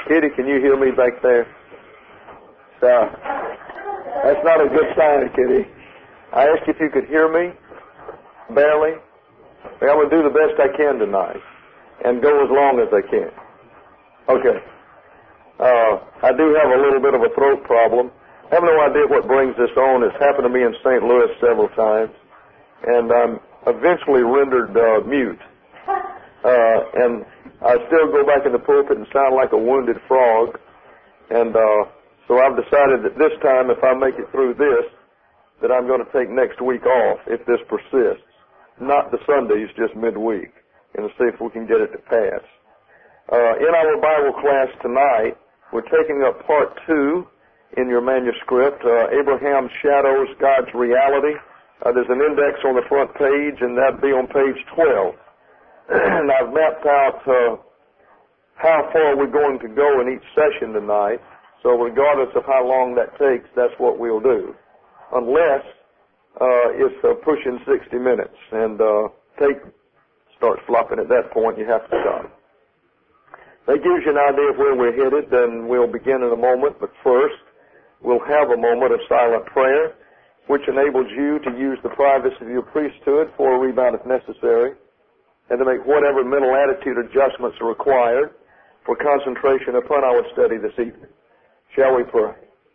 Kitty, can you hear me back there? That's not a good sign, Kitty. I asked if you could hear me. Barely. I'm going to do the best I can tonight and go as long as I can. Okay. I do have a little bit of a throat problem. I have no idea what brings this on. It's happened to me in St. Louis several times, and I'm eventually rendered mute. And I still go back in the pulpit and sound like a wounded frog. And so I've decided that this time, if I make it through this, that I'm going to take next week off if this persists. Not the Sundays, just midweek, and see if we can get it to pass. In our Bible class tonight, we're taking up part 2 in your manuscript, Abraham Shadows God's Reality. There's an index on the front page, and that'd be on page 12. And I've mapped out how far we're going to go in each session tonight. So regardless of how long that takes, that's what we'll do. Unless it's pushing 60 minutes and tape starts flopping at that point, you have to stop. That gives you an idea of where we're headed, then we'll begin in a moment. But first, we'll have a moment of silent prayer, which enables you to use the privacy of your priesthood for a rebound if necessary, and to make whatever mental attitude adjustments are required for concentration upon our study this evening. Shall we pray?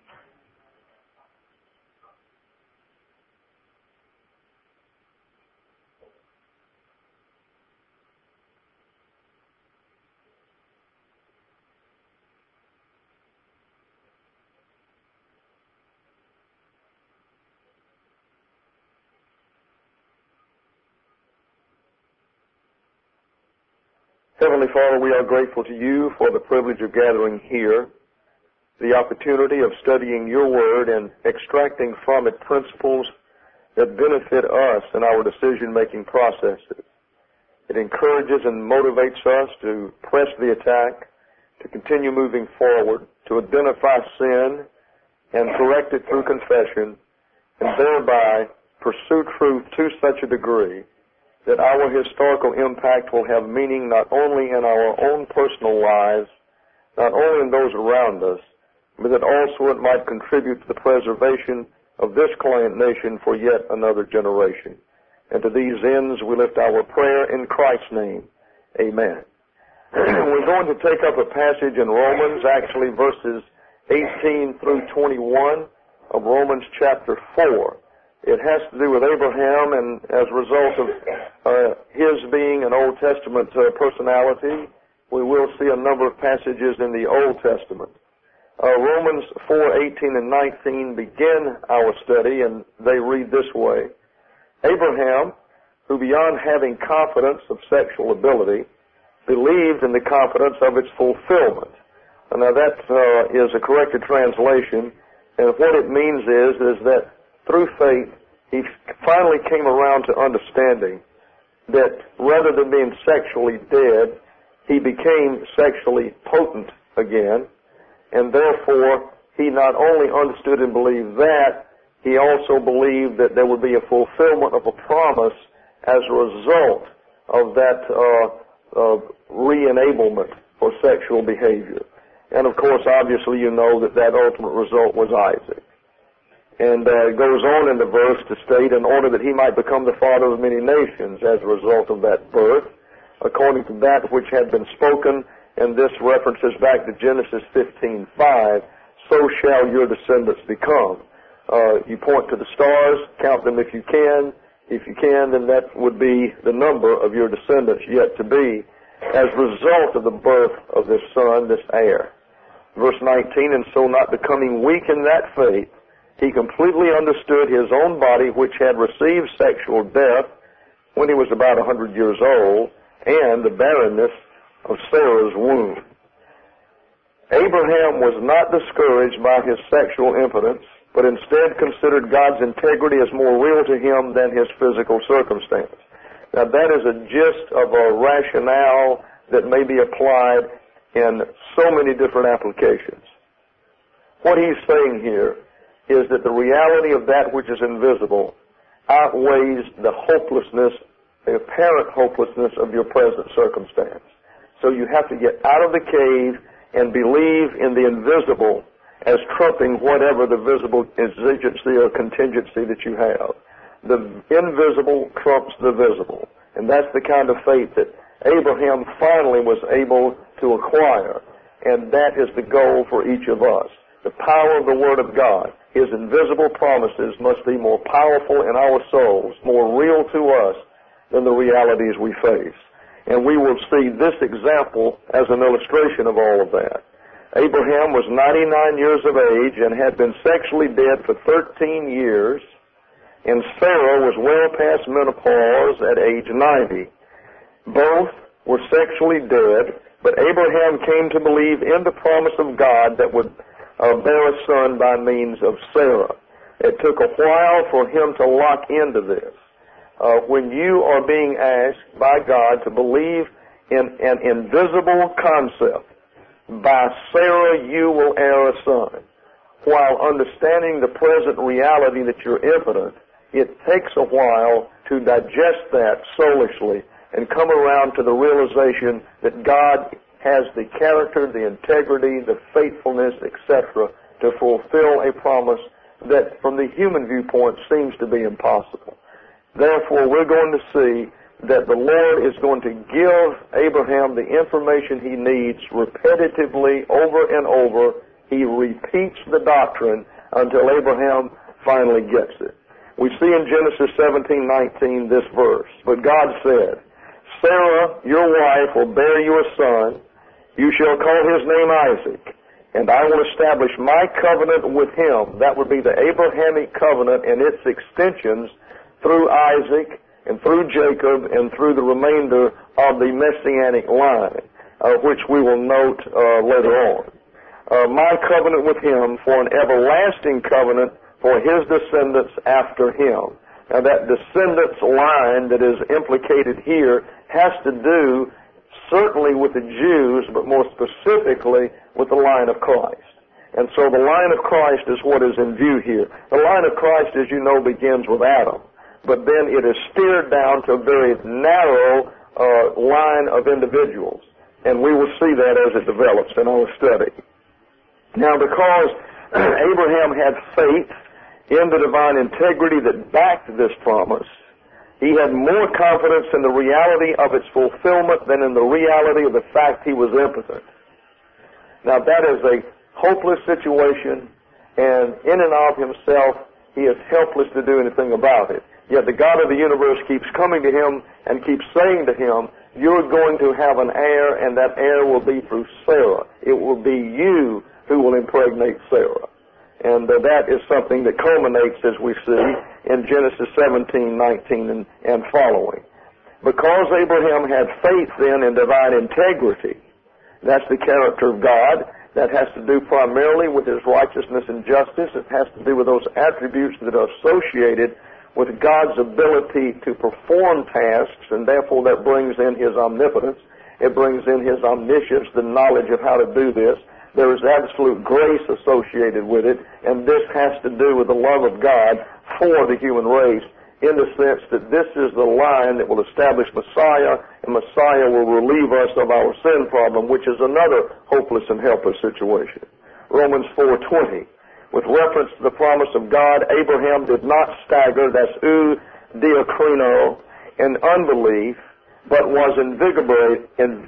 Heavenly Father, we are grateful to you for the privilege of gathering here, the opportunity of studying your word and extracting from it principles that benefit us in our decision-making processes. It encourages and motivates us to press the attack, to continue moving forward, to identify sin and correct it through confession, and thereby pursue truth to such a degree that our historical impact will have meaning not only in our own personal lives, not only in those around us, but that also it might contribute to the preservation of this client nation for yet another generation. And to these ends, we lift our prayer in Christ's name. Amen. We're going to take up a passage in Romans, actually verses 18 through 21 of Romans chapter 4. It has to do with Abraham, and as a result of his being an Old Testament personality, we will see a number of passages in the Old Testament. Romans 4:18 and 19 begin our study, and they read this way. Abraham, who beyond having confidence of sexual ability, believed in the confidence of its fulfillment. Now that is a corrected translation, and what it means is that through faith, he finally came around to understanding that rather than being sexually dead, he became sexually potent again, and therefore he not only understood and believed that, he also believed that there would be a fulfillment of a promise as a result of that re-enablement for sexual behavior. And of course, obviously, you know that ultimate result was Isaac. And it goes on in the verse to state, in order that he might become the father of many nations as a result of that birth, according to that which had been spoken, and this references back to Genesis 15:5, so shall your descendants become. You point to the stars, count them if you can. If you can, then that would be the number of your descendants yet to be as a result of the birth of this son, this heir. Verse 19, and so not becoming weak in that faith, he completely understood his own body, which had received sexual death when he was about 100 years old, and the barrenness of Sarah's womb. Abraham was not discouraged by his sexual impotence, but instead considered God's integrity as more real to him than his physical circumstance. Now that is a gist of a rationale that may be applied in so many different applications. What he's saying here is that the reality of that which is invisible outweighs the hopelessness, the apparent hopelessness of your present circumstance. So you have to get out of the cave and believe in the invisible as trumping whatever the visible exigency or contingency that you have. The invisible trumps the visible. And that's the kind of faith that Abraham finally was able to acquire. And that is the goal for each of us. The power of the Word of God. His invisible promises must be more powerful in our souls, more real to us than the realities we face. And we will see this example as an illustration of all of that. Abraham was 99 years of age and had been sexually dead for 13 years, and Sarah was well past menopause at age 90. Both were sexually dead, but Abraham came to believe in the promise of God that would bear a son by means of Sarah. It took a while for him to lock into this. When you are being asked by God to believe in an invisible concept, by Sarah you will bear a son, while understanding the present reality that you're impotent, it takes a while to digest that soulishly and come around to the realization that God has the character, the integrity, the faithfulness, etc., to fulfill a promise that from the human viewpoint seems to be impossible. Therefore, we're going to see that the Lord is going to give Abraham the information he needs repetitively over and over. He repeats the doctrine until Abraham finally gets it. We see in Genesis 17:19 this verse, "But God said, Sarah, your wife, will bear you a son. You shall call his name Isaac, and I will establish my covenant with him." That would be the Abrahamic covenant and its extensions through Isaac and through Jacob and through the remainder of the Messianic line, which we will note later on. "My covenant with him for an everlasting covenant for his descendants after him." Now that descendants line that is implicated here has to do certainly with the Jews, but more specifically with the line of Christ. And so the line of Christ is what is in view here. The line of Christ, as you know, begins with Adam, but then it is steered down to a very narrow line of individuals. And we will see that as it develops in our study. Now, because Abraham had faith in the divine integrity that backed this promise, he had more confidence in the reality of its fulfillment than in the reality of the fact he was impotent. Now, that is a hopeless situation, and in and of himself, he is helpless to do anything about it. Yet the God of the universe keeps coming to him and keeps saying to him, "You're going to have an heir, and that heir will be through Sarah. It will be you who will impregnate Sarah." And that is something that culminates, as we see, in Genesis 17:19 and following. Because Abraham had faith then in divine integrity, that's the character of God, that has to do primarily with his righteousness and justice. It has to do with those attributes that are associated with God's ability to perform tasks, and therefore that brings in his omnipotence. It brings in his omniscience, the knowledge of how to do this. There is absolute grace associated with it, and this has to do with the love of God for the human race, in the sense that this is the line that will establish Messiah, and Messiah will relieve us of our sin problem, which is another hopeless and helpless situation. Romans 4:20. With reference to the promise of God, Abraham did not stagger, that's diakrino, in unbelief, but was invigorated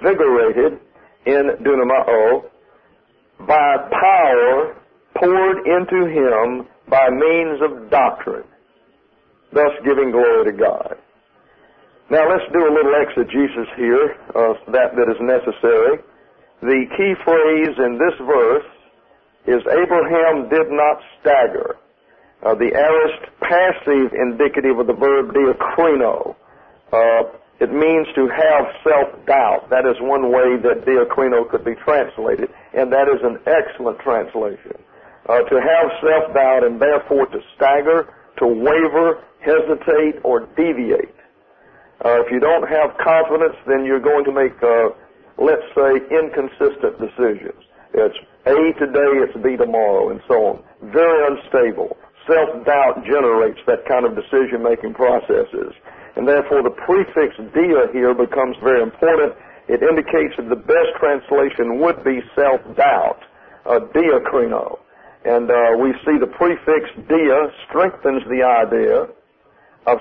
in dunamao, by power poured into him by means of doctrine, thus giving glory to God. Now let's do a little exegesis here, that is necessary. The key phrase in this verse is Abraham did not stagger. The aorist passive indicative of the verb diakrino. It means to have self-doubt. That is one way that diakrino could be translated, and that is an excellent translation. To have self-doubt and therefore to stagger, to waver, hesitate, or deviate. If you don't have confidence, then you're going to make, let's say, inconsistent decisions. It's A today, it's B tomorrow, and so on. Very unstable. Self-doubt generates that kind of decision-making processes. And therefore, the prefix dia here becomes very important. it indicates that the best translation would be self-doubt, diakrino. And we see the prefix dia strengthens the idea of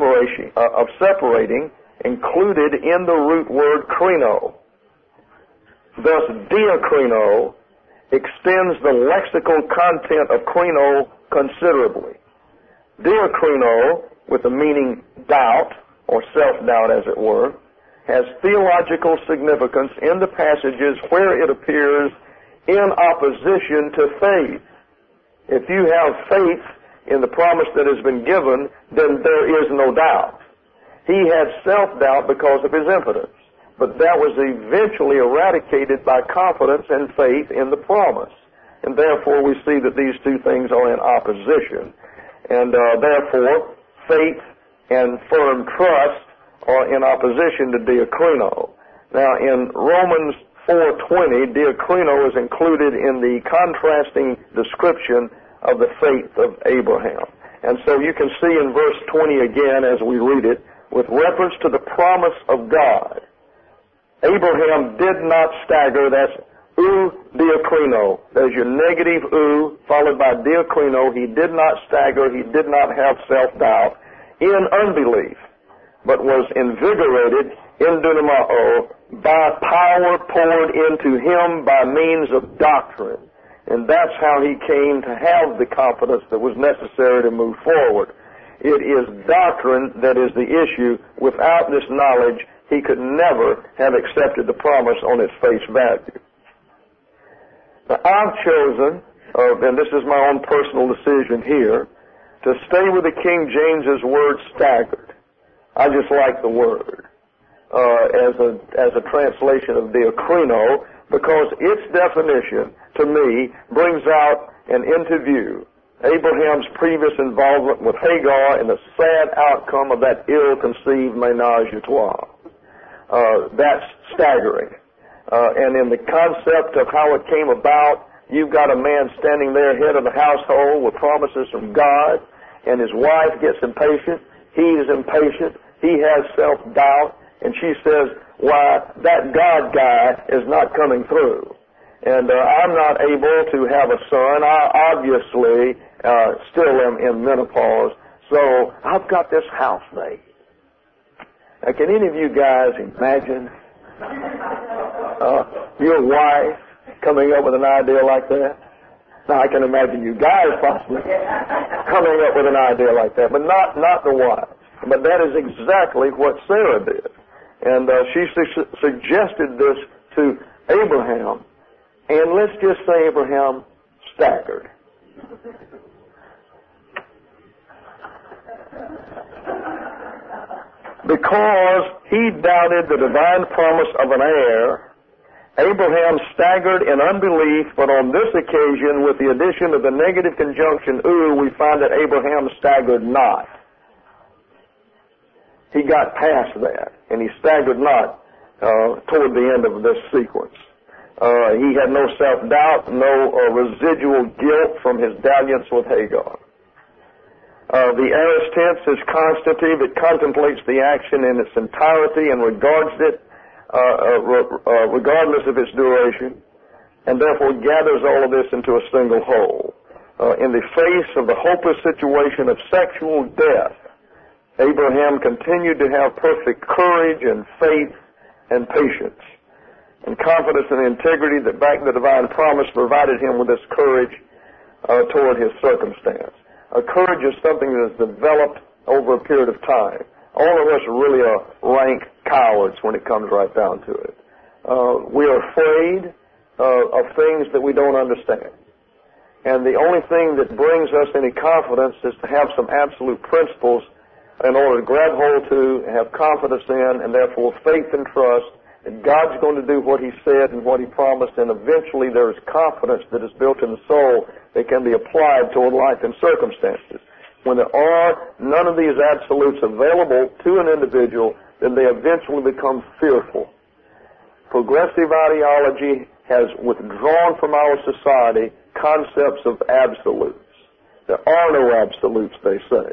separating included in the root word krino. Thus, diakrino extends the lexical content of krino considerably. Diakrino, with the meaning doubt, or self-doubt as it were, has theological significance in the passages where it appears in opposition to faith. If you have faith in the promise that has been given, then there is no doubt. He had self-doubt because of his impotence, but that was eventually eradicated by confidence and faith in the promise. And therefore we see that these two things are in opposition. And therefore faith and firm trust are in opposition to diakrino. Now in Romans 4:20, diakrino is included in the contrasting description of the faith of Abraham. And so you can see in verse 20 again as we read it, with reference to the promise of God, Abraham did not stagger. That's diakrino. There's your negative followed by diakrino. He did not stagger. He did not have self-doubt in unbelief, but was invigorated in dunamao by power poured into him by means of doctrine. And that's how he came to have the confidence that was necessary to move forward. It is doctrine that is the issue. Without this knowledge, he could never have accepted the promise on its face value. Now, I've chosen, and this is my own personal decision here, to stay with the King James's word staggered. I just like the word as a translation of diakrino, because its definition, to me, brings out and into view Abraham's previous involvement with Hagar and the sad outcome of that ill-conceived ménage à trois. That's staggering. And in the concept of how it came about, you've got a man standing there, head of the household, with promises from God, and his wife gets impatient. He is impatient. He has self-doubt. And she says, why, that God guy is not coming through. And I'm not able to have a son. I obviously still am in menopause. So I've got this housemaid. Now, can any of you guys imagine your wife coming up with an idea like that? Now, I can imagine you guys possibly coming up with an idea like that, but not the wife. But that is exactly what Sarah did. And she suggested this to Abraham. And let's just say Abraham staggered. Because he doubted the divine promise of an heir, Abraham staggered in unbelief, but on this occasion, with the addition of the negative conjunction we find that Abraham staggered not. He got past that, and he staggered not toward the end of this sequence. He had no self-doubt, no residual guilt from his dalliance with Hagar. The aorist tense is constative. It contemplates the action in its entirety and regards it regardless of its duration, and therefore gathers all of this into a single whole. In the face of the hopeless situation of sexual death, Abraham continued to have perfect courage and faith and patience, and confidence in the integrity that backed the divine promise provided him with this courage toward his circumstance. Courage is something that is developed over a period of time. All of us really are rank cowards when it comes right down to it. We are afraid of things that we don't understand. And the only thing that brings us any confidence is to have some absolute principles in order to grab hold to, have confidence in, and therefore faith and trust that God's going to do what He said and what He promised, and eventually there is confidence that is built in the soul that can be applied toward life and circumstances. When there are none of these absolutes available to an individual, then they eventually become fearful. Progressive ideology has withdrawn from our society concepts of absolutes. There are no absolutes, they say.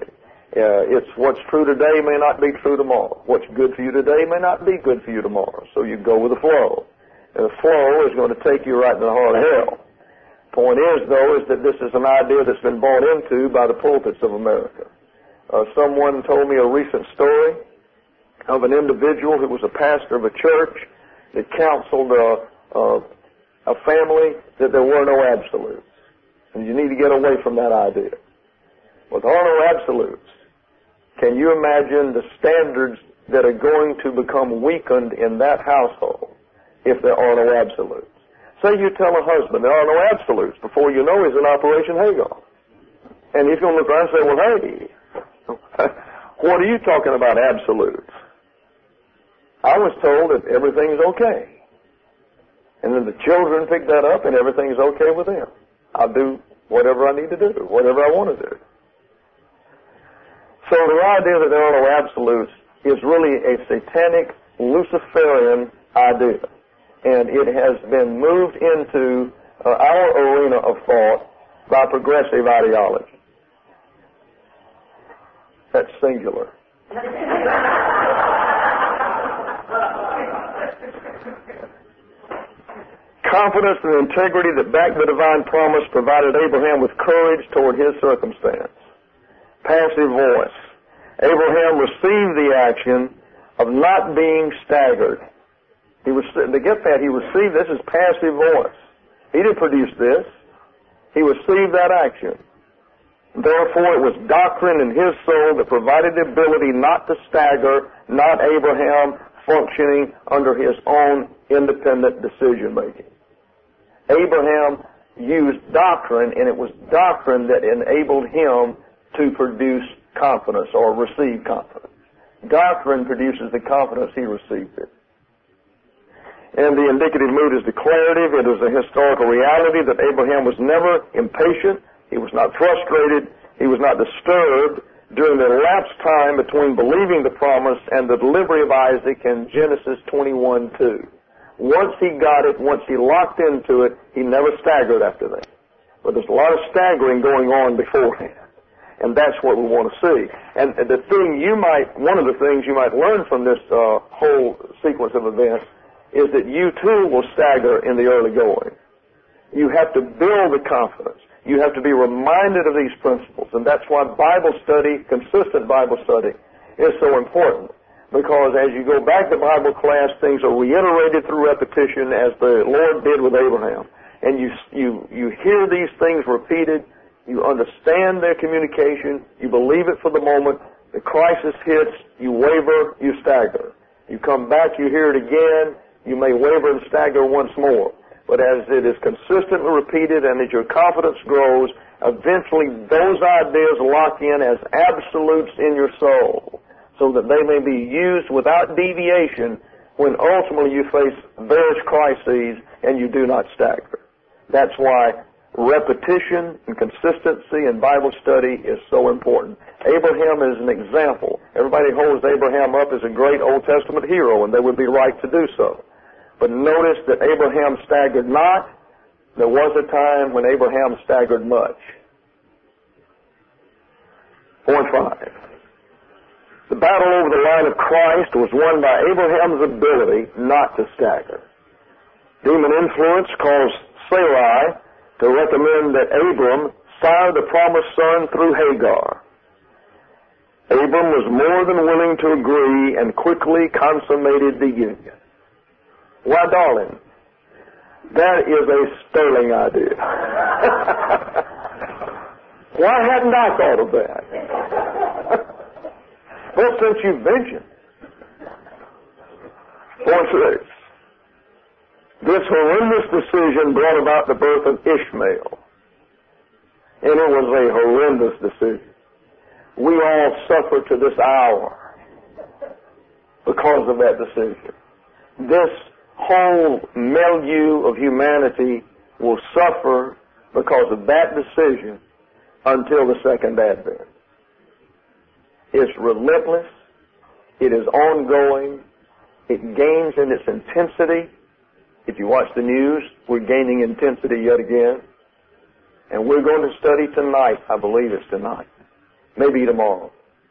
It's what's true today may not be true tomorrow. What's good for you today may not be good for you tomorrow. So you go with the flow. And the flow is going to take you right to the heart of hell. Point is, though, is that this is an idea that's been bought into by the pulpits of America. Someone told me a recent story of an individual who was a pastor of a church that counseled a family that there were no absolutes. And you need to get away from that idea. Well, there are no absolutes. Can you imagine the standards that are going to become weakened in that household if there are no absolutes? Say you tell a husband there are no absolutes. Before you know, he's in Operation Hagar. And he's going to look around and say, well, hey, what are you talking about absolutes? I was told that everything's okay. And then the children pick that up and everything's okay with them. I'll do whatever I need to do, whatever I want to do. So the idea that there are no absolutes is really a satanic, Luciferian idea. And it has been moved into our arena of thought by progressive ideology. That's singular. Confidence and integrity that backed the divine promise provided Abraham with courage toward his circumstance. Passive voice. Abraham received the action of not being staggered. To get that, he received this as passive voice. He didn't produce this. He received that action. Therefore, it was doctrine in his soul that provided the ability not to stagger, not Abraham functioning under his own independent decision-making. Abraham used doctrine, and it was doctrine that enabled him to produce confidence or receive confidence. Doctrine produces the confidence he received it. And the indicative mood is declarative. It is a historical reality that Abraham was never impatient. He was not frustrated. He was not disturbed during the elapsed time between believing the promise and the delivery of Isaac in Genesis 21:2. Once he got it, once he locked into it, he never staggered after that. But there's a lot of staggering going on beforehand. And that's what we want to see. And one of the things you might learn from this whole sequence of events is that you too will stagger in the early going. You have to build the confidence. You have to be reminded of these principles. And that's why Bible study, consistent Bible study, is so important. Because as you go back to Bible class, things are reiterated through repetition as the Lord did with Abraham. And you hear these things repeated. You understand their communication. You believe it for the moment. The crisis hits. You waver. You stagger. You come back. You hear it again. You may waver and stagger once more. But as it is consistently repeated and as your confidence grows, eventually those ideas lock in as absolutes in your soul so that they may be used without deviation when ultimately you face various crises and you do not stagger. That's why repetition and consistency in Bible study is so important. Abraham is an example. Everybody holds Abraham up as a great Old Testament hero, and they would be right to do so. But notice that Abraham staggered not. There was a time when Abraham staggered much. Point 5. The battle over the line of Christ was won by Abraham's ability not to stagger. Demon influence caused Sarai to recommend that Abram sire the promised son through Hagar. Abram was more than willing to agree and quickly consummated the union. Why, darling, that is a sterling idea. Why hadn't I thought of that? Well, since you've mentioned. Point 6. This horrendous decision brought about the birth of Ishmael. And it was a horrendous decision. We all suffer to this hour because of that decision. This whole milieu of humanity will suffer because of that decision until the second advent. It's relentless. It is ongoing. It gains in its intensity. If you watch the news, we're gaining intensity yet again. And we're going to study tonight. I believe it's tonight. Maybe tomorrow.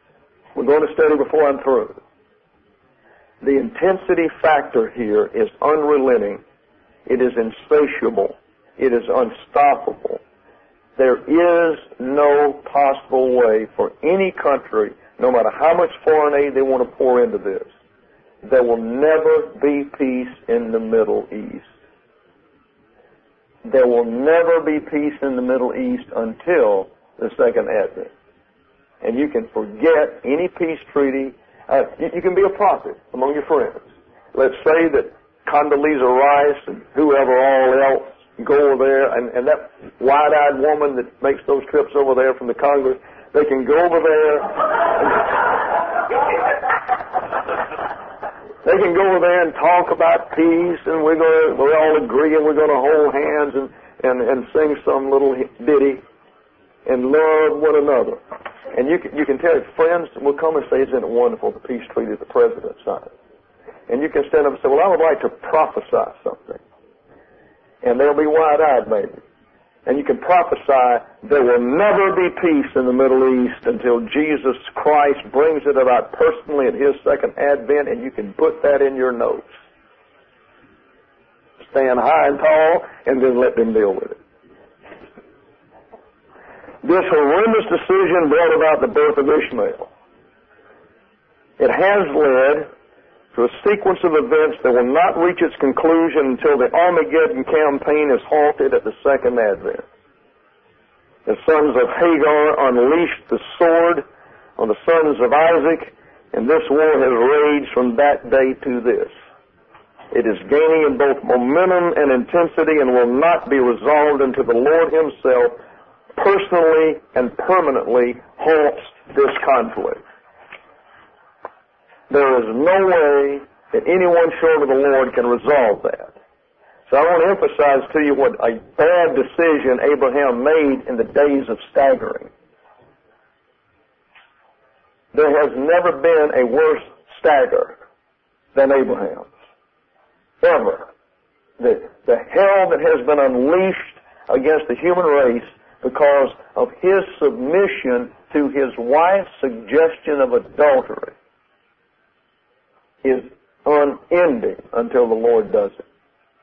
We're going to study before I'm through. The intensity factor here is unrelenting. It is insatiable. It is unstoppable. There is no possible way for any country, no matter how much foreign aid they want to pour into this, there will never be peace in the Middle East. There will never be peace in the Middle East until the Second Advent. And you can forget any peace treaty. You can be a prophet among your friends. Let's say that Condoleezza Rice and whoever all else go over there, and that wide-eyed woman that makes those trips over there from the Congress, they can go over there. They can go over there and talk about peace, and we'll all agree, and we're going to hold hands and sing some little ditty and love one another. And you can tell your friends will come and say, isn't it wonderful, the peace treaty the President signed? And you can stand up and say, well, I would like to prophesy something. And they'll be wide-eyed, maybe. And you can prophesy there will never be peace in the Middle East until Jesus Christ brings it about personally at His second advent, and you can put that in your notes. Stand high and tall, and then let them deal with it. This horrendous decision brought about the birth of Ishmael. It has led to a sequence of events that will not reach its conclusion until the Armageddon campaign is halted at the second advent. The sons of Hagar unleashed the sword on the sons of Isaac, and this war has raged from that day to this. It is gaining in both momentum and intensity and will not be resolved until the Lord Himself personally and permanently halts this conflict. There is no way that anyone short of the Lord can resolve that. So I want to emphasize to you what a bad decision Abraham made in the days of staggering. There has never been a worse stagger than Abraham's. Ever. The hell that has been unleashed against the human race because of his submission to his wife's suggestion of adultery is unending until the Lord does it.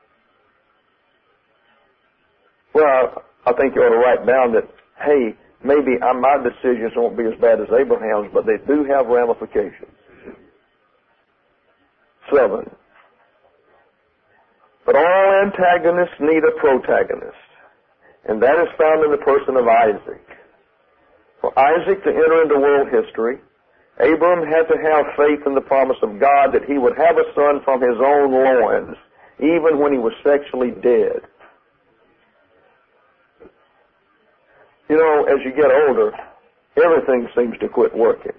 Well, I think you ought to write down that, hey, maybe my decisions won't be as bad as Abraham's, but they do have ramifications. 7. But all antagonists need a protagonist, and that is found in the person of Isaac. For Isaac to enter into world history, Abram had to have faith in the promise of God that he would have a son from his own loins, even when he was sexually dead. You know, as you get older, everything seems to quit working.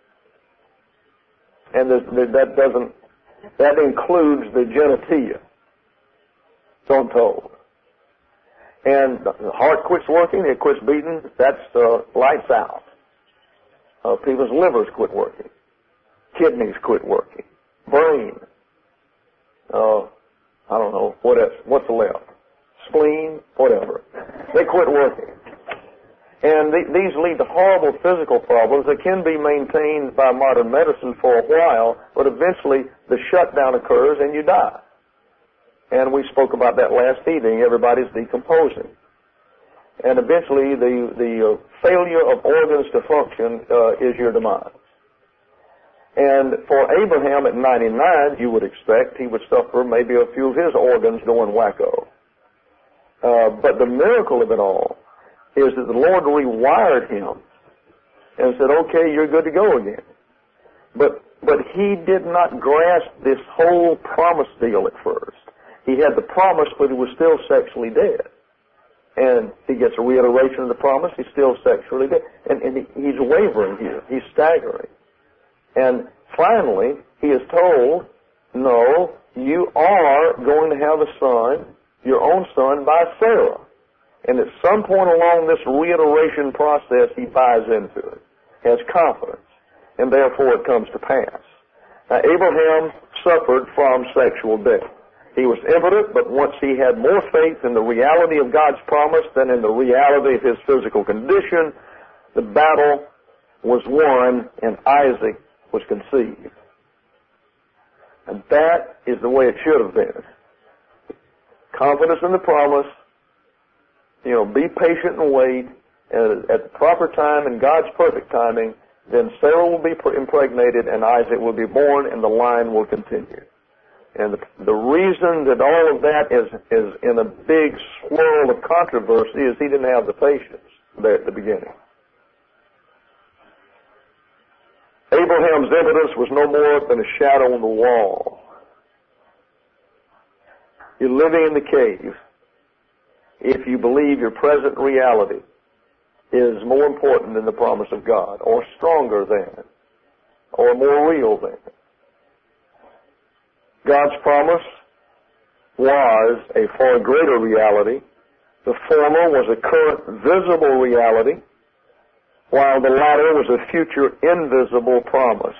And that includes the genitia, so I'm told. And the heart quits working, it quits beating, that's lights out. People's livers quit working. Kidneys quit working. Brain. I don't know, what else? What's left? Spleen? Whatever. They quit working. And these lead to horrible physical problems that can be maintained by modern medicine for a while, but eventually the shutdown occurs and you die. And we spoke about that last evening. Everybody's decomposing. And eventually the failure of organs to function is your demise. And for Abraham at 99, you would expect he would suffer maybe a few of his organs going wacko. But the miracle of it all is that the Lord rewired him and said, okay, you're good to go again. But he did not grasp this whole promise deal at first. He had the promise, but he was still sexually dead. And he gets a reiteration of the promise, he's still sexually dead. And he's wavering here. He's staggering. And finally, he is told, no, you are going to have a son, your own son, by Sarah. And at some point along this reiteration process, he buys into it, has confidence, and therefore it comes to pass. Now, Abraham suffered from sexual death. He was impotent, but once he had more faith in the reality of God's promise than in the reality of his physical condition, the battle was won and Isaac was conceived. And that is the way it should have been. Confidence in the promise, be patient and wait, and at the proper time, in God's perfect timing, then Sarah will be impregnated and Isaac will be born and the line will continue. And the reason that all of that is in a big swirl of controversy is he didn't have the patience there at the beginning. Abraham's evidence was no more than a shadow on the wall. You're living in the cave if you believe your present reality is more important than the promise of God, or stronger than, or more real than. God's promise was a far greater reality. The former was a current visible reality, while the latter was a future invisible promise.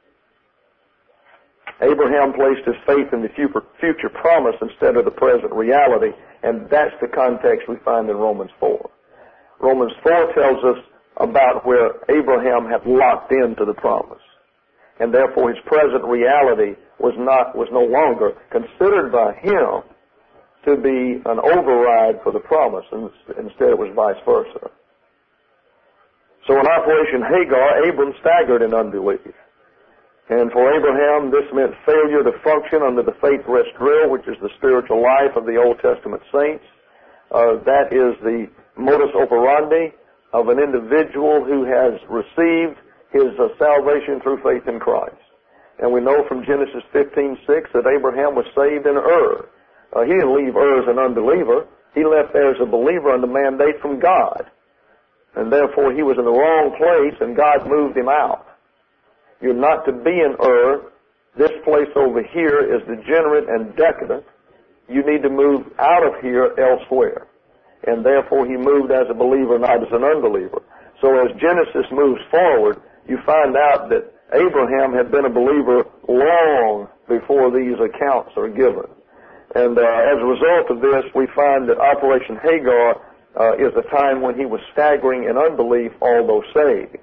Abraham placed his faith in the future promise instead of the present reality, and that's the context we find in Romans 4. Romans 4 tells us about where Abraham had locked into the promise, and therefore his present reality was no longer considered by him to be an override for the promise, and instead it was vice versa. So in Operation Hagar, Abram staggered in unbelief. And for Abraham, this meant failure to function under the faith rest drill, which is the spiritual life of the Old Testament saints. That is the modus operandi of an individual who has received his salvation through faith in Christ. And we know from Genesis 15:6 that Abraham was saved in Ur. He didn't leave Ur as an unbeliever. He left there as a believer under mandate from God. And therefore he was in the wrong place and God moved him out. You're not to be in Ur. This place over here is degenerate and decadent. You need to move out of here elsewhere. And therefore he moved as a believer, not as an unbeliever. So as Genesis moves forward, you find out that Abraham had been a believer long before these accounts are given. And as a result of this, we find that Operation Hagar is a time when he was staggering in unbelief, although saved.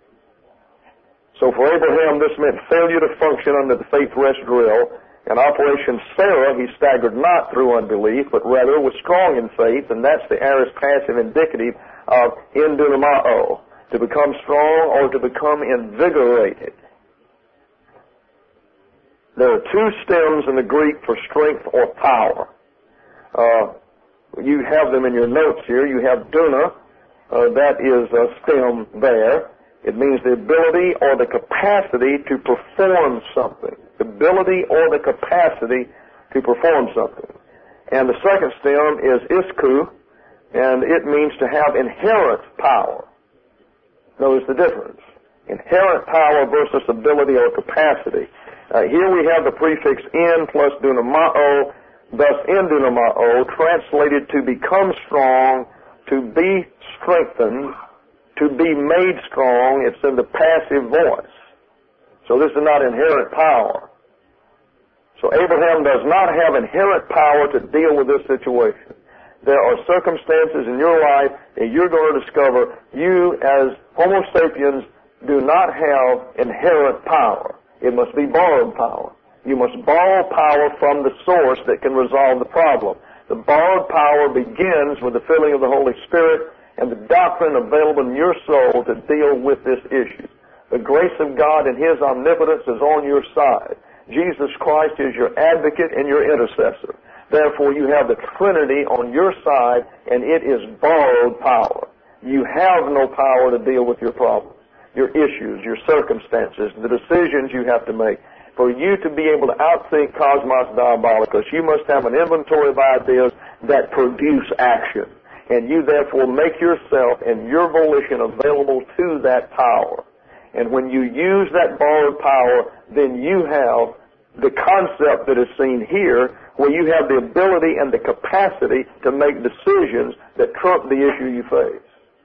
So for Abraham, this meant failure to function under the faith rest drill. In Operation Sarah, he staggered not through unbelief, but rather was strong in faith, and that's the aorist passive indicative of endunamao, to become strong or to become invigorated. There are two stems in the Greek for strength or power. You have them in your notes here. You have duna, that is a stem there. It means the ability or the capacity to perform something. Ability or the capacity to perform something. And the second stem is isku, and it means to have inherent power. Notice the difference. Inherent power versus ability or capacity. Here we have the prefix in plus dunamao, thus endunamao, translated to become strong, to be strengthened, to be made strong. It's in the passive voice. So this is not inherent power. So Abraham does not have inherent power to deal with this situation. There are circumstances in your life that you're going to discover you as Homo sapiens do not have inherent power. It must be borrowed power. You must borrow power from the source that can resolve the problem. The borrowed power begins with the filling of the Holy Spirit and the doctrine available in your soul to deal with this issue. The grace of God and His omnipotence is on your side. Jesus Christ is your advocate and your intercessor. Therefore, you have the Trinity on your side, and it is borrowed power. You have no power to deal with your problems, your issues, your circumstances, the decisions you have to make. For you to be able to outthink Cosmos Diabolicus, you must have an inventory of ideas that produce action. And you therefore make yourself and your volition available to that power. And when you use that borrowed power, then you have the concept that is seen here, where you have the ability and the capacity to make decisions that trump the issue you face.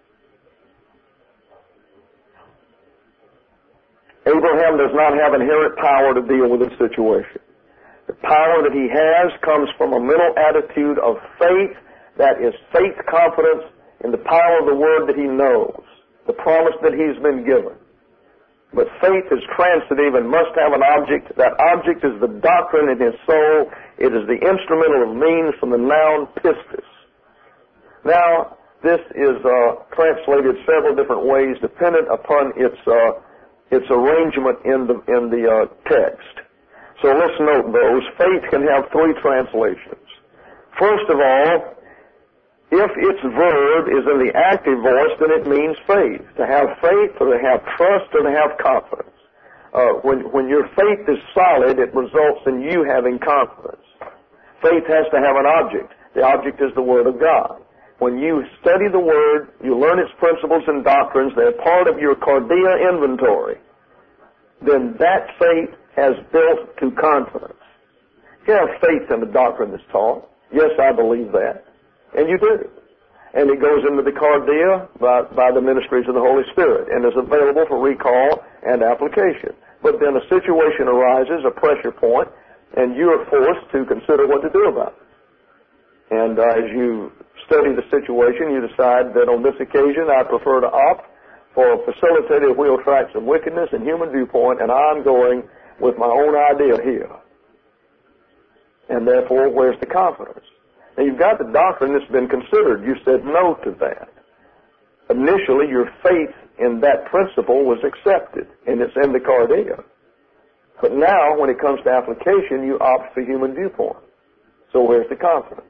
Abraham does not have inherent power to deal with this situation. The power that he has comes from a mental attitude of faith, that is faith confidence in the power of the Word that he knows. the promise that he's been given. But faith is transitive and must have an object. That object is the doctrine in his soul. It is the instrumental of means from the noun pistis. Now, this is translated several different ways dependent upon its arrangement in the text. So let's note those. Faith can have three translations. First of all, if its verb is in the active voice, then it means faith. To have faith, or to have trust, or to have confidence. When your faith is solid, it results in you having confidence. Faith has to have an object. The object is the Word of God. When you study the Word, you learn its principles and doctrines, they're part of your cardia inventory. Then that faith has built to confidence. You have faith in the doctrine that's taught. Yes, I believe that. And you do. And it goes into the cardia by the ministries of the Holy Spirit and is available for recall and application. But then a situation arises, a pressure point, and you are forced to consider what to do about it. And as you study the situation, you decide that on this occasion I prefer to opt for facilitated wheel tracks of wickedness and human viewpoint, and I'm going with my own idea here. And therefore, where's the confidence? Now, you've got the doctrine that's been considered. You said no to that. Initially, your faith in that principle was accepted, and it's in the cardia. But now, when it comes to application, you opt for human viewpoint. So where's the confidence?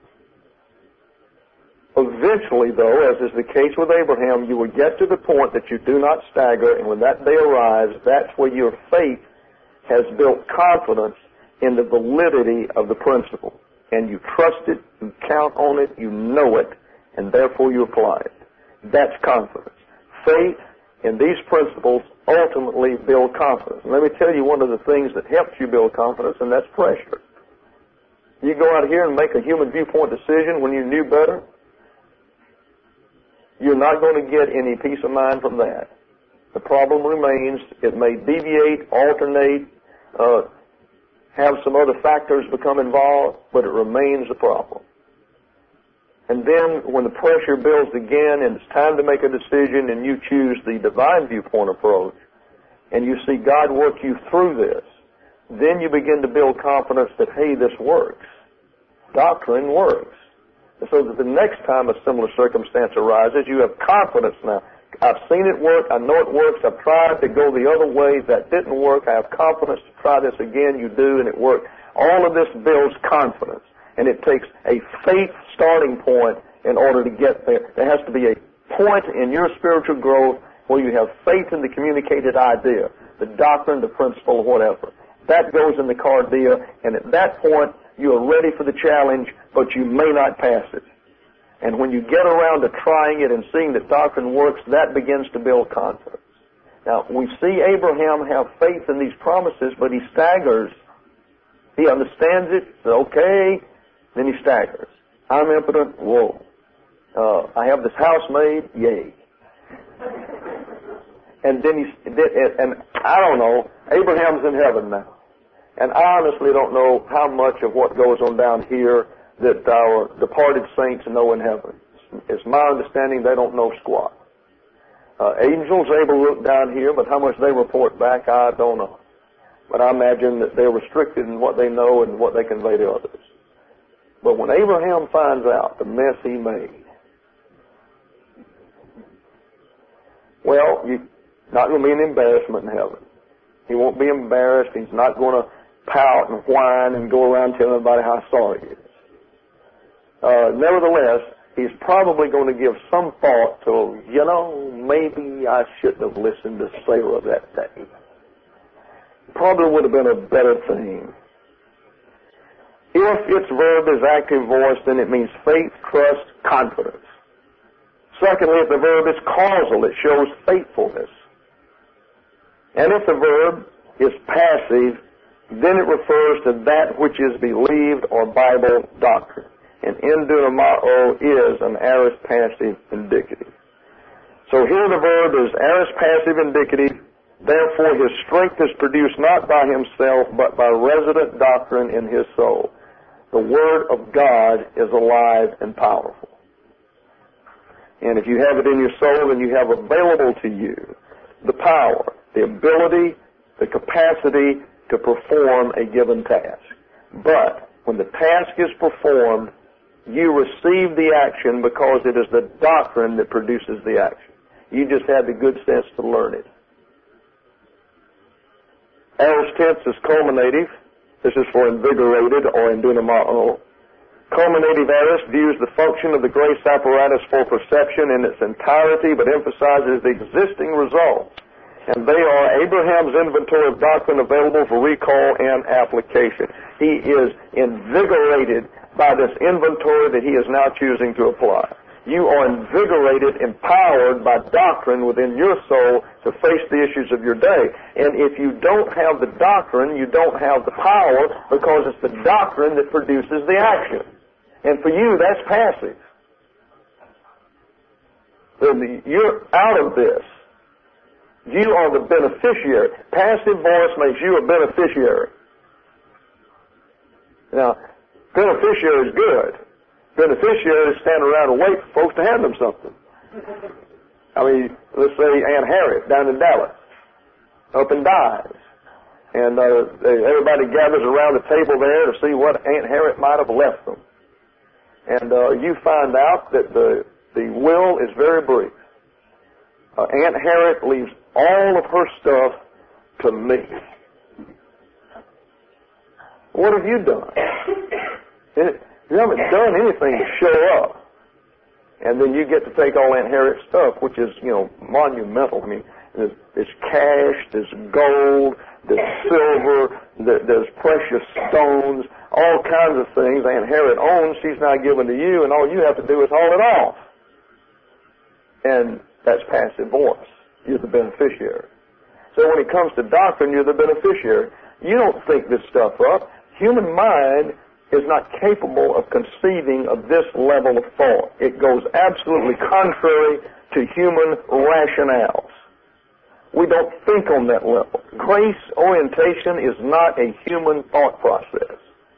Eventually, though, as is the case with Abraham, you will get to the point that you do not stagger, and when that day arrives, that's where your faith has built confidence in the validity of the principle. And you trust it, you count on it, you know it, and therefore you apply it. That's confidence. Faith in these principles ultimately build confidence. And let me tell you one of the things that helps you build confidence, and that's pressure. You go out here and make a human viewpoint decision when you knew better, you're not going to get any peace of mind from that. The problem remains. It may deviate, alternate, have some other factors become involved, but it remains a problem. And then when the pressure builds again and it's time to make a decision and you choose the divine viewpoint approach and you see God work you through this, then you begin to build confidence that, hey, this works. Doctrine works. And so that the next time a similar circumstance arises, you have confidence now. I've seen it work. I know it works. I've tried to go the other way. That didn't work. I have confidence to try this again. You do, and it worked. All of this builds confidence, and it takes a faith starting point in order to get there. There has to be a point in your spiritual growth where you have faith in the communicated idea, the doctrine, the principle, whatever. That goes in the cardia, and at that point, you are ready for the challenge, but you may not pass it. And when you get around to trying it and seeing that doctrine works, that begins to build confidence. Now, we see Abraham have faith in these promises, but he staggers. He understands it, says, okay, then he staggers. I'm impotent, whoa. I have this house made, yay. And then and I don't know, Abraham's in heaven now. And I honestly don't know how much of what goes on down here that our departed saints know in heaven. It's my understanding they don't know squat. Angels are able to look down here, but how much they report back, I don't know. But I imagine that they're restricted in what they know and what they convey to others. But when Abraham finds out the mess he made, well, you're not going to be an embarrassment in heaven. He won't be embarrassed. He's not going to pout and whine and go around telling everybody how sorry he is. Nevertheless, he's probably going to give some thought to, maybe I shouldn't have listened to Sarah that day. Probably would have been a better thing. If its verb is active voice, then it means faith, trust, confidence. Secondly, if the verb is causal, it shows faithfulness. And if the verb is passive, then it refers to that which is believed or Bible doctrine. And endunamao is an aorist passive indicative. So here the verb is aorist passive indicative. Therefore his strength is produced not by himself, but by resident doctrine in his soul. The Word of God is alive and powerful. And if you have it in your soul, then you have available to you the power, the ability, the capacity to perform a given task. But when the task is performed, you receive the action because it is the doctrine that produces the action. You just had the good sense to learn it. Aorist tense is culminative. This is for invigorated or endunamao. Culminative aorist views the function of the grace apparatus for perception in its entirety, but emphasizes the existing results. And they are Abraham's inventory of doctrine available for recall and application. He is invigorated by this inventory that he is now choosing to apply. You are invigorated, empowered by doctrine within your soul to face the issues of your day. And if you don't have the doctrine, you don't have the power, because it's the doctrine that produces the action. And for you, that's passive. You're out of this. You are the beneficiary. Passive voice makes you a beneficiary. Now, beneficiary is good. Beneficiaries stand around and wait for folks to hand them something. I mean, let's say Aunt Harriet down in Dallas up and dies. And everybody gathers around the table there to see what Aunt Harriet might have left them. And you find out that the will is very brief. Aunt Harriet leaves all of her stuff to me. What have you done? You haven't done anything to show up. And then you get to take all Aunt Harriet's stuff, which is, monumental. I mean, there's cash, there's gold, there's silver, there's precious stones, all kinds of things Aunt Harriet owns, she's now given to you, and all you have to do is haul it off. And that's passive voice. You're the beneficiary. So when it comes to doctrine, you're the beneficiary. You don't think this stuff up. Human mind is not capable of conceiving of this level of thought. It goes absolutely contrary to human rationales. We don't think on that level. Grace orientation is not a human thought process.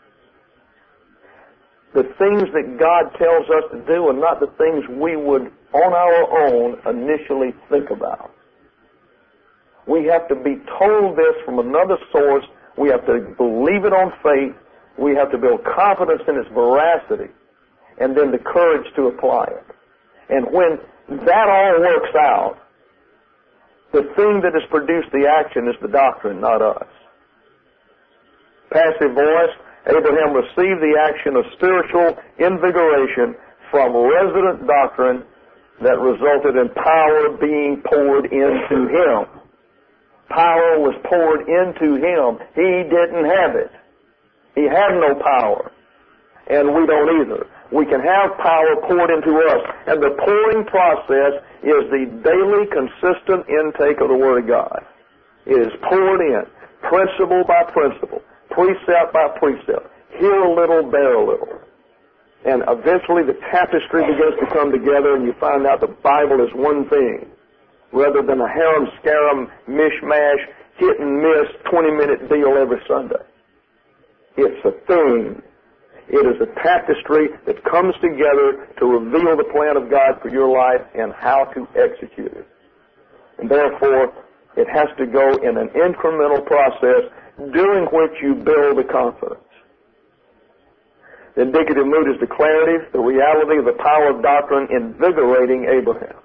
The things that God tells us to do are not the things we would, on our own, initially think about. We have to be told this from another source. We have to believe it on faith. We have to build confidence in its veracity, and then the courage to apply it. And when that all works out, the thing that has produced the action is the doctrine, not us. Passive voice, Abraham received the action of spiritual invigoration from resident doctrine that resulted in power being poured into him. Power was poured into him. He didn't have it. He had no power, and we don't either. We can have power poured into us, and the pouring process is the daily, consistent intake of the Word of God. It is poured in, principle by principle, precept by precept, here a little, there a little. And eventually the tapestry begins to come together, and you find out the Bible is one thing, rather than a harem-scarum, mishmash, hit-and-miss, 20-minute deal every Sunday. It's a thing. It is a tapestry that comes together to reveal the plan of God for your life and how to execute it. And therefore, it has to go in an incremental process during which you build the confidence. The indicative mood is declarative, the reality of the power of doctrine invigorating Abraham.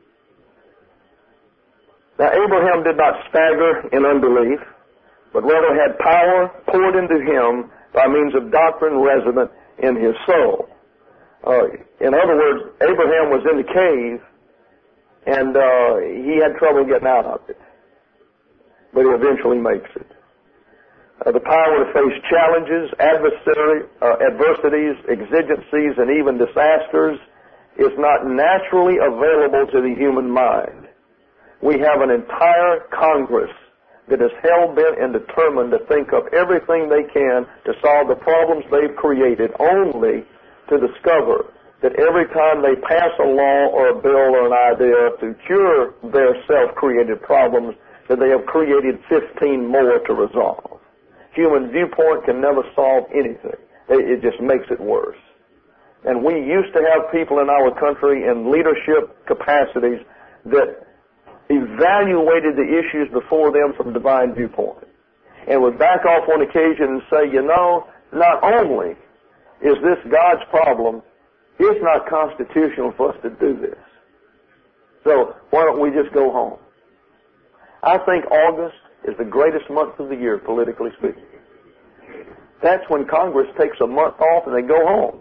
Now, Abraham did not stagger in unbelief, but rather had power poured into him by means of doctrine resident in his soul. In other words, Abraham was in the cave, and he had trouble getting out of it. But he eventually makes it. The power to face challenges, adversities, exigencies, and even disasters is not naturally available to the human mind. We have an entire Congress that is hell-bent and determined to think of everything they can to solve the problems they've created, only to discover that every time they pass a law or a bill or an idea to cure their self-created problems, that they have created 15 more to resolve. Human viewpoint can never solve anything. It just makes it worse. And we used to have people in our country in leadership capacities that evaluated the issues before them from a divine viewpoint and would back off on occasion and say, you know, not only is this God's problem, it's not constitutional for us to do this. So why don't we just go home? I think August is the greatest month of the year, politically speaking. That's when Congress takes a month off and they go home.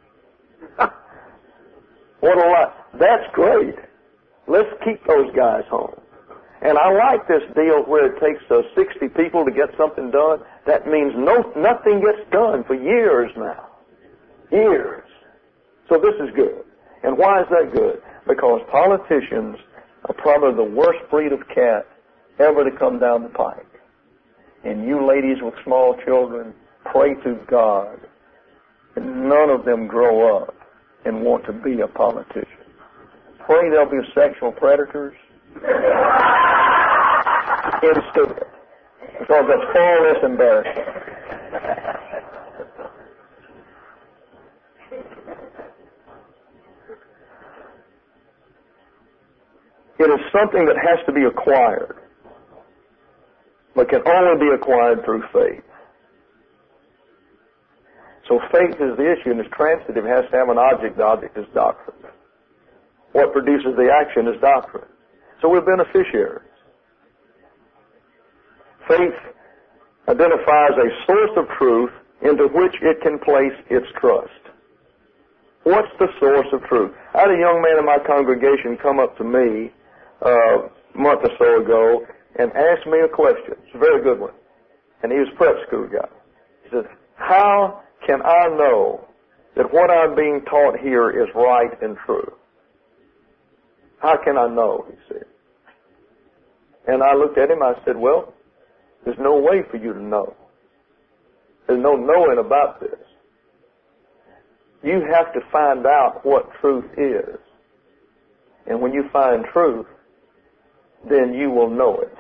What a lot. That's great. Let's keep those guys home. And I like this deal where it takes 60 people to get something done. That means nothing gets done for years now. Years. So this is good. And why is that good? Because politicians are probably the worst breed of cat ever to come down the pike. And you ladies with small children, pray to God that none of them grow up and want to be a politician. Pray they'll be sexual predators instead, because that's far less embarrassing. It is something that has to be acquired, but can only be acquired through faith. So faith is the issue, and it's transitive. It has to have an object. The object is doctrine. What produces the action is doctrine. So we're beneficiaries. Faith identifies a source of truth into which it can place its trust. What's the source of truth? I had a young man in my congregation come up to me a month or so ago and asked me a question. It's a very good one. And he was a prep school guy. He said, how can I know that what I'm being taught here is right and true? How can I know, he said. And I looked at him, I said, well, there's no way for you to know. There's no knowing about this. You have to find out what truth is. And when you find truth, then you will know it.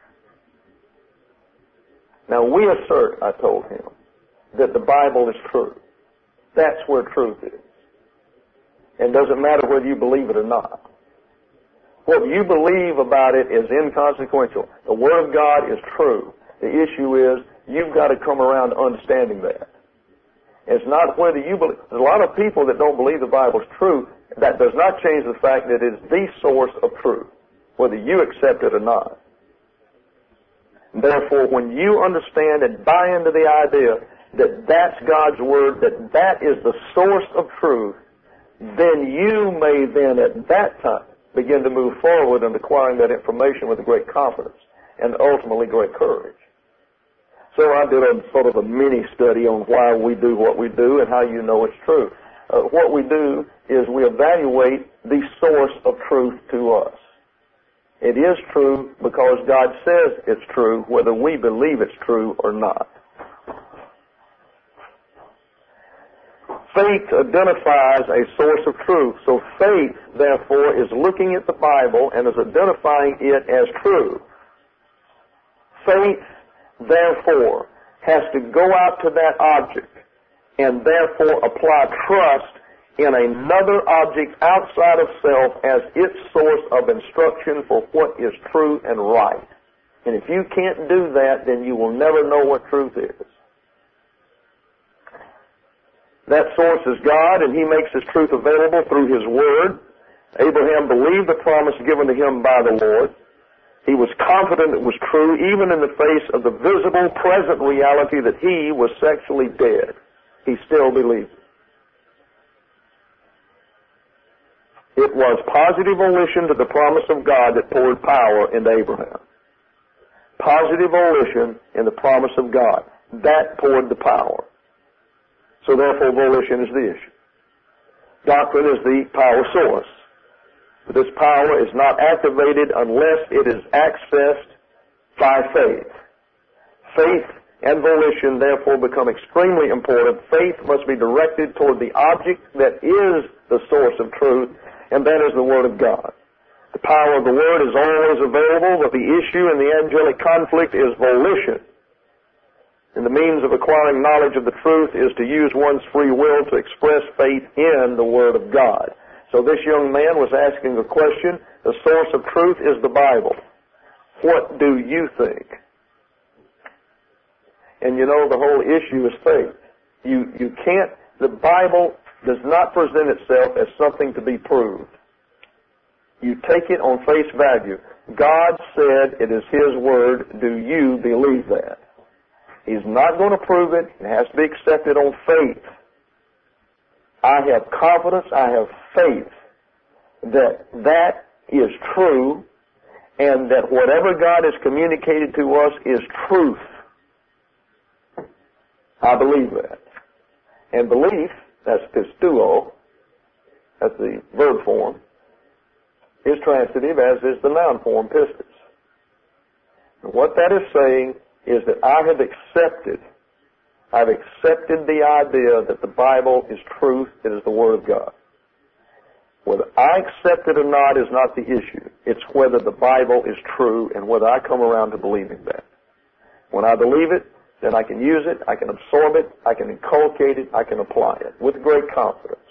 Now we assert, I told him, that the Bible is true. That's where truth is. And it doesn't matter whether you believe it or not. What you believe about it is inconsequential. The Word of God is true. The issue is you've got to come around to understanding that. It's not whether you believe. There's a lot of people that don't believe the Bible is true. That does not change the fact that it is the source of truth, whether you accept it or not. Therefore, when you understand and buy into the idea that that's God's Word, that that is the source of truth, then you may then at that time begin to move forward in acquiring that information with great confidence and ultimately great courage. So I did a sort of a mini study on why we do what we do and how you know it's true. What we do is we evaluate the source of truth to us. It is true because God says it's true, whether we believe it's true or not. Faith identifies a source of truth. So faith, therefore, is looking at the Bible and is identifying it as true. Faith, therefore, has to go out to that object and therefore apply trust in another object outside of self as its source of instruction for what is true and right. And if you can't do that, then you will never know what truth is. That source is God, and He makes His truth available through His Word. Abraham believed the promise given to him by the Lord. He was confident it was true, even in the face of the visible, present reality that he was sexually dead. He still believed it. It was positive volition to the promise of God that poured power into Abraham. Positive volition in the promise of God. That poured the power. So therefore, volition is the issue. Doctrine is the power source. But this power is not activated unless it is accessed by faith. Faith and volition therefore become extremely important. Faith must be directed toward the object that is the source of truth, and that is the Word of God. The power of the Word is always available, but the issue in the angelic conflict is volition. And the means of acquiring knowledge of the truth is to use one's free will to express faith in the Word of God. So this young man was asking a question. The source of truth is the Bible. What do you think? And you know, the whole issue is faith. You can't, the Bible does not present itself as something to be proved. You take it on face value. God said it is His Word. Do you believe that? He's not going to prove it. It has to be accepted on faith. I have confidence, I have faith that that is true and that whatever God has communicated to us is truth. I believe that. And belief, that's pistuo, that's the verb form, is transitive, as is the noun form, pistis. And what that is saying is that I've accepted the idea that the Bible is truth, it is the Word of God. Whether I accept it or not is not the issue. It's whether the Bible is true and whether I come around to believing that. When I believe it, then I can use it, I can absorb it, I can inculcate it, I can apply it with great confidence.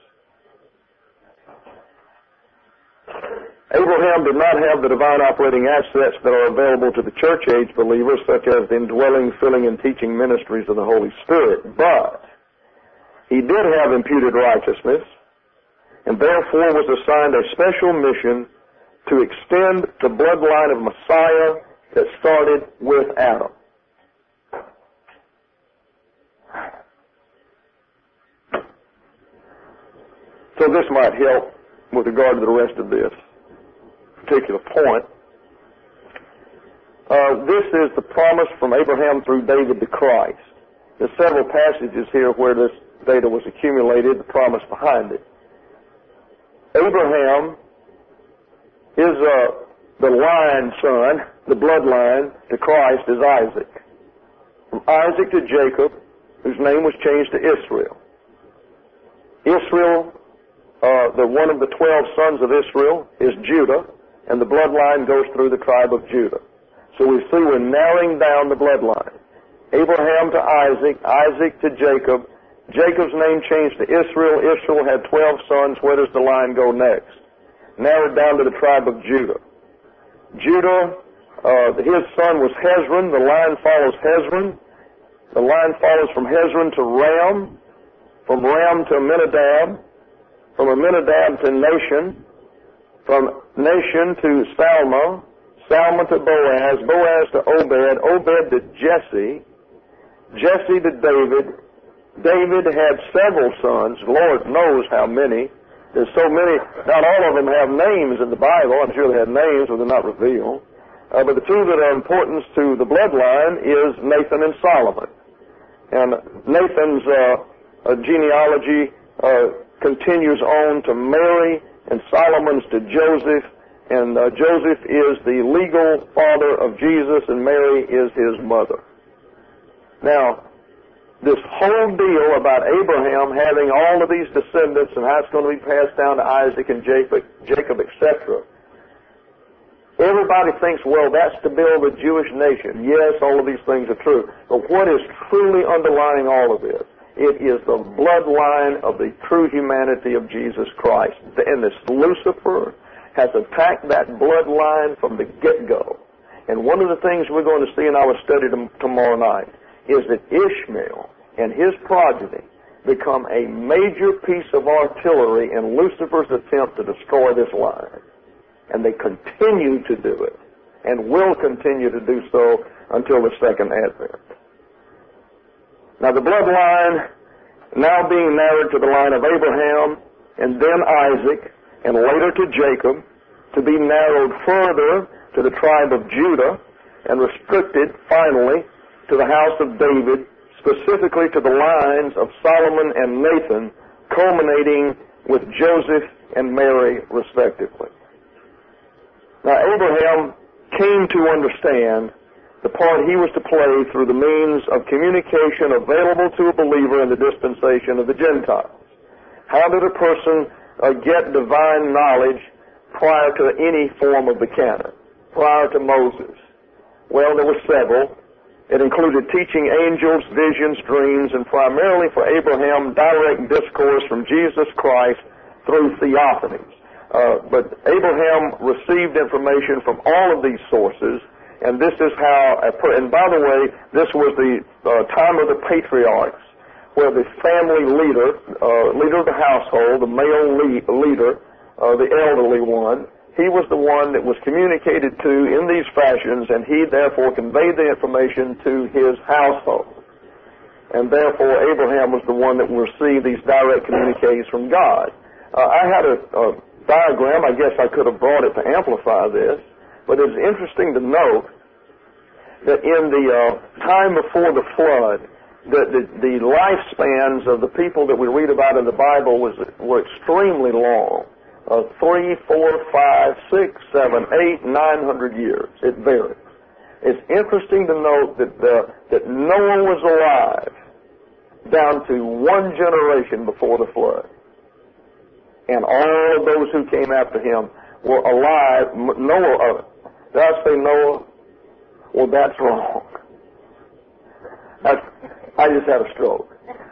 Abraham did not have the divine operating assets that are available to the church-age believers, such as the indwelling, filling, and teaching ministries of the Holy Spirit, but he did have imputed righteousness, and therefore was assigned a special mission to extend the bloodline of Messiah that started with Adam. So this might help with regard to the rest of this particular point. This is the promise from Abraham through David to Christ. There's several passages here where this data was accumulated, the promise behind it. Abraham is the line son, the bloodline to Christ is Isaac. From Isaac to Jacob, whose name was changed to Israel. Israel, one of the 12 sons of Israel is Judah, and the bloodline goes through the tribe of Judah. So we see we're narrowing down the bloodline. Abraham to Isaac, Isaac to Jacob, Jacob's name changed to Israel. Israel had 12 sons. Where does the line go next? Narrowed down to the tribe of Judah. Judah, his son was Hezron. The line follows Hezron. The line follows from Hezron to Ram, from Ram to Amminadab, from Amminadab to Nahshon, from Nahshon to Salma, Salma to Boaz, Boaz to Obed, Obed to Jesse, Jesse to David. David had several sons. The Lord knows how many. There's so many. Not all of them have names in the Bible. I'm sure they had names, but they're not revealed. But the two that are important to the bloodline is Nathan and Solomon. And Nathan's genealogy continues on to Mary, and Solomon's to Joseph. And Joseph is the legal father of Jesus, and Mary is his mother. Now, this whole deal about Abraham having all of these descendants and how it's going to be passed down to Isaac and Jacob, etc. Everybody thinks, well, that's to build a Jewish nation. Yes, all of these things are true. But what is truly underlying all of this? It is the bloodline of the true humanity of Jesus Christ. And this Lucifer has attacked that bloodline from the get-go. And one of the things we're going to see in our study tomorrow night is that Ishmael and his progeny become a major piece of artillery in Lucifer's attempt to destroy this line. And they continue to do it, and will continue to do so until the second advent. Now the bloodline now being narrowed to the line of Abraham, and then Isaac, and later to Jacob, to be narrowed further to the tribe of Judah, and restricted finally to the house of David, specifically to the lines of Solomon and Nathan, culminating with Joseph and Mary, respectively. Now, Abraham came to understand the part he was to play through the means of communication available to a believer in the dispensation of the Gentiles. How did a person get divine knowledge prior to any form of the canon, prior to Moses? Well, there were several. It included teaching angels, visions, dreams, and primarily for Abraham, direct discourse from Jesus Christ through theophanies. But Abraham received information from all of these sources, and this is how, and by the way, this was the time of the patriarchs, where the family leader, leader of the household, the male leader, the elderly one, he was the one that was communicated to in these fashions, and he therefore conveyed the information to his household. And therefore, Abraham was the one that received these direct communications from God. I had a diagram. I guess I could have brought it to amplify this, but it's interesting to note that in the time before the flood, the lifespans of the people that we read about in the Bible were extremely long. 3, 4, 5, 6, 7, 8, 900 years. It varied. It's interesting to note that Noah was alive down to one generation before the flood. And all of those who came after him were alive. Noah, did I say Noah? Well, that's wrong. I just had a stroke.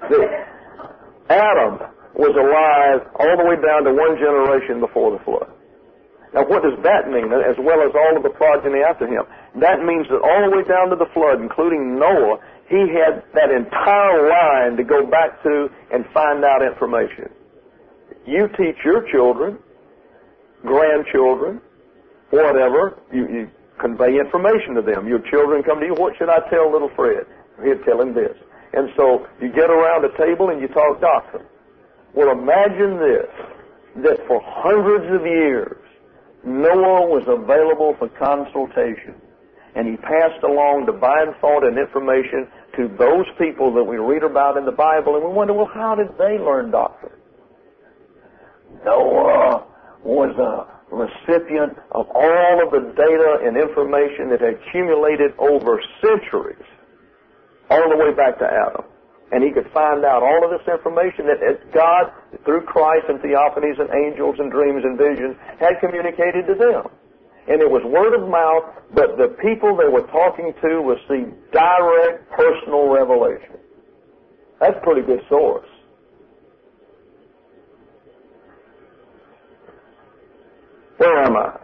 Adam was alive all the way down to one generation before the flood. Now, what does that mean, as well as all of the progeny after him? That means that all the way down to the flood, including Noah, he had that entire line to go back to and find out information. You teach your children, grandchildren, whatever, you convey information to them. Your children come to you, what should I tell little Fred? He'd tell him this. And so you get around a table and you talk doctrine. Well, imagine this, that for hundreds of years, Noah was available for consultation, and he passed along divine thought and information to those people that we read about in the Bible, and we wonder, well, how did they learn doctrine? Noah was a recipient of all of the data and information that had accumulated over centuries, all the way back to Adam. And he could find out all of this information that God, through Christ and theophanies and angels and dreams and visions, had communicated to them. And it was word of mouth, but the people they were talking to received direct personal revelation. That's a pretty good source. Where am I?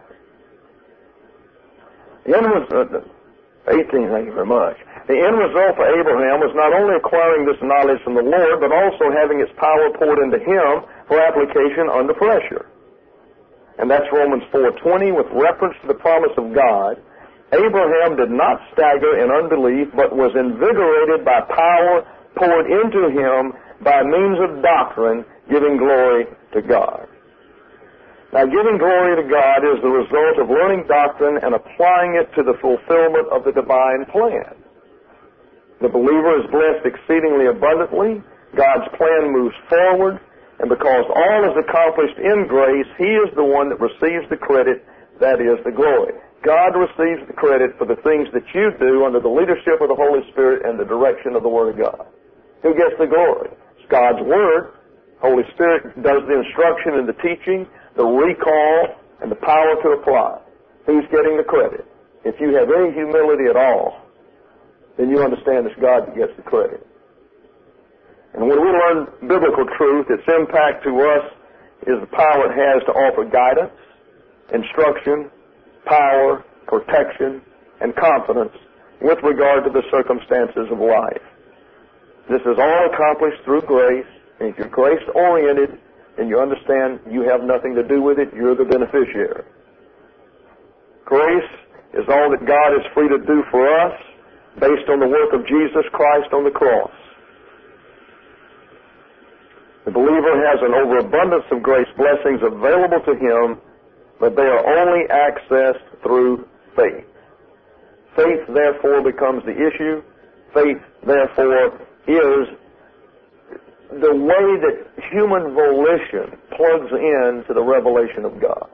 The end was 18, thank you very much. The end result for Abraham was not only acquiring this knowledge from the Lord, but also having its power poured into him for application under pressure. And that's Romans 4:20, with reference to the promise of God. Abraham did not stagger in unbelief, but was invigorated by power poured into him by means of doctrine, giving glory to God. Now, giving glory to God is the result of learning doctrine and applying it to the fulfillment of the divine plan. The believer is blessed exceedingly abundantly. God's plan moves forward, and because all is accomplished in grace, he is the one that receives the credit, that is, the glory. God receives the credit for the things that you do under the leadership of the Holy Spirit and the direction of the Word of God. Who gets the glory? It's God's Word. Holy Spirit does the instruction and the teaching, the recall, and the power to apply. Who's getting the credit? If you have any humility at all, then you understand it's God that gets the credit. And when we learn biblical truth, its impact to us is the power it has to offer guidance, instruction, power, protection, and confidence with regard to the circumstances of life. This is all accomplished through grace, and if you're grace-oriented, then you understand you have nothing to do with it, you're the beneficiary. Grace is all that God is free to do for us, based on the work of Jesus Christ on the cross. The believer has an overabundance of grace blessings available to him, but they are only accessed through faith. Faith, therefore, becomes the issue. Faith, therefore, is the way that human volition plugs into the revelation of God.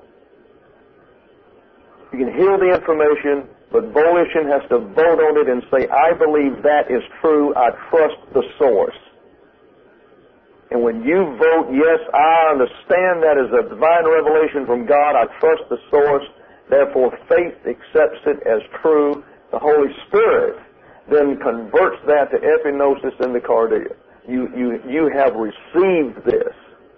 You can hear the information, but volition has to vote on it and say, I believe that is true, I trust the source. And when you vote, yes, I understand that is a divine revelation from God, I trust the source, therefore faith accepts it as true. The Holy Spirit then converts that to epinosis in the cardia. You have received this.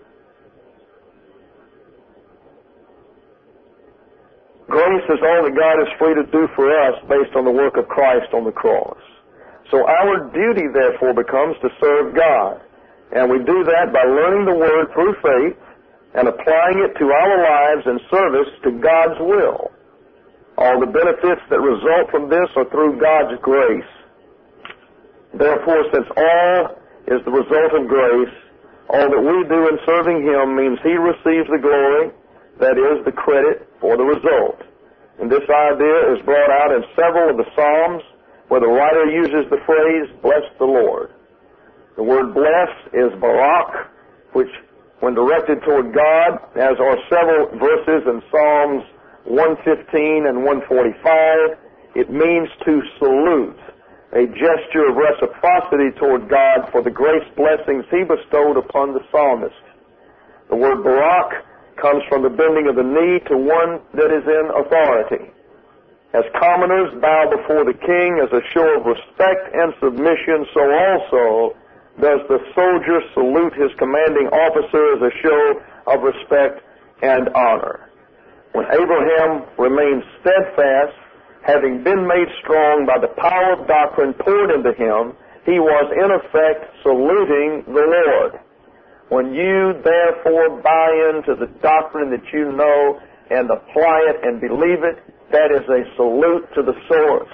Grace is all that God is free to do for us based on the work of Christ on the cross. So our duty, therefore, becomes to serve God. And we do that by learning the Word through faith and applying it to our lives in service to God's will. All the benefits that result from this are through God's grace. Therefore, since all is the result of grace, all that we do in serving Him means He receives the glory, that is, the credit for the result. And this idea is brought out in several of the Psalms where the writer uses the phrase, bless the Lord. The word bless is barak, which, when directed toward God, as are several verses in Psalms 115 and 145, it means to salute, a gesture of reciprocity toward God for the grace blessings He bestowed upon the psalmist. The word barak comes from the bending of the knee to one that is in authority. As commoners bow before the king as a show of respect and submission, so also does the soldier salute his commanding officer as a show of respect and honor. When Abraham remained steadfast, having been made strong by the power of doctrine poured into him, he was in effect saluting the Lord. When you therefore buy into the doctrine that you know and apply it and believe it, that is a salute to the source.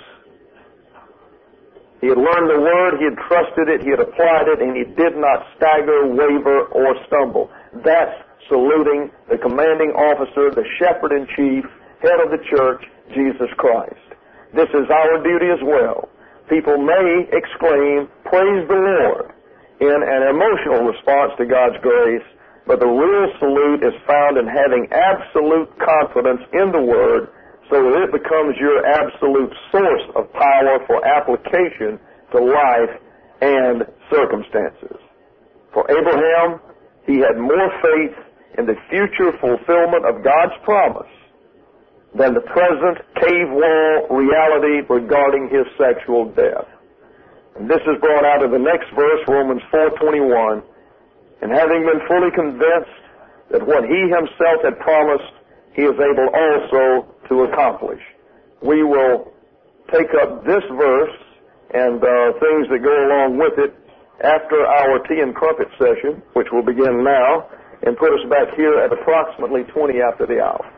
He had learned the Word, he had trusted it, he had applied it, and he did not stagger, waver, or stumble. That's saluting the commanding officer, the shepherd-in-chief, head of the church, Jesus Christ. This is our duty as well. People may exclaim, praise the Lord, in an emotional response to God's grace, but the real salute is found in having absolute confidence in the Word so that it becomes your absolute source of power for application to life and circumstances. For Abraham, he had more faith in the future fulfillment of God's promise than the present cave wall reality regarding his sexual death. And this is brought out of the next verse, Romans 4:21. And having been fully convinced that what he himself had promised, he is able also to accomplish. We will take up this verse and things that go along with it after our tea and crumpet session, which will begin now, and put us back here at approximately 20 after the hour.